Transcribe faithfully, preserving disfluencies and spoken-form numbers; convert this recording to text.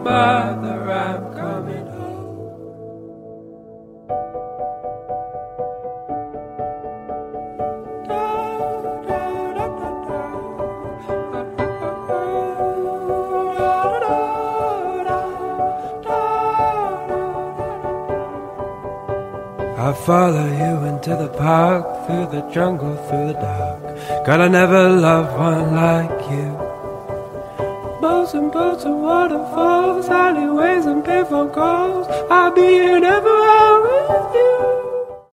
Mother, I'm coming home. I follow you into the park, through the jungle, through the dark. God, I never loved one like you. Boats and boats and waterfalls, alleyways and payphone calls. I'll be here never out with you.